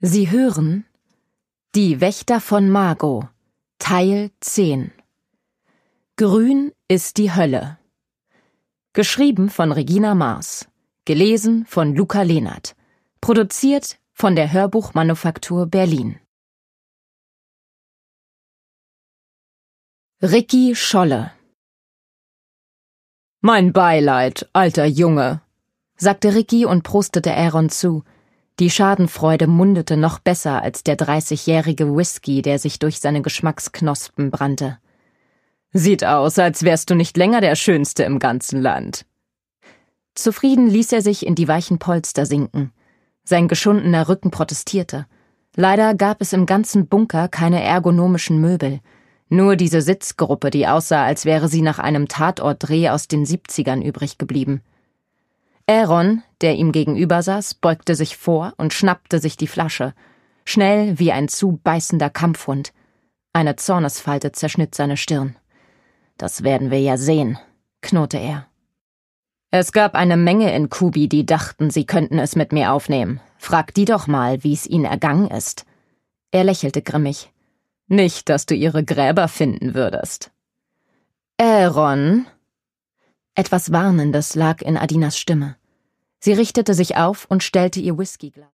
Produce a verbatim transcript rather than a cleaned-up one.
Sie hören Die Wächter von Margot, Teil zehn. Grün ist die Hölle. Geschrieben von Regina Maas. Gelesen von Luca Lehnert. Produziert von der Hörbuchmanufaktur Berlin. Ricky Scholle. »Mein Beileid, alter Junge«, sagte Ricky und prostete Aaron zu. Die Schadenfreude mundete noch besser als der dreißigjährige Whisky, der sich durch seine Geschmacksknospen brannte. »Sieht aus, als wärst du nicht länger der Schönste im ganzen Land.« Zufrieden ließ er sich in die weichen Polster sinken. Sein geschundener Rücken protestierte. Leider gab es im ganzen Bunker keine ergonomischen Möbel. Nur diese Sitzgruppe, die aussah, als wäre sie nach einem Tatortdreh aus den siebzigern übrig geblieben. Aaron, der ihm gegenüber saß, beugte sich vor und schnappte sich die Flasche. Schnell wie ein zu beißender Kampfhund. Eine Zornesfalte zerschnitt seine Stirn. »Das werden wir ja sehen«, knurrte er. »Es gab eine Menge in Kubi, die dachten, sie könnten es mit mir aufnehmen. Frag die doch mal, wie es ihnen ergangen ist.« Er lächelte grimmig. »Nicht, dass du ihre Gräber finden würdest.« »Aaron?« Etwas Warnendes lag in Adinas Stimme. Sie richtete sich auf und stellte ihr Whiskyglas.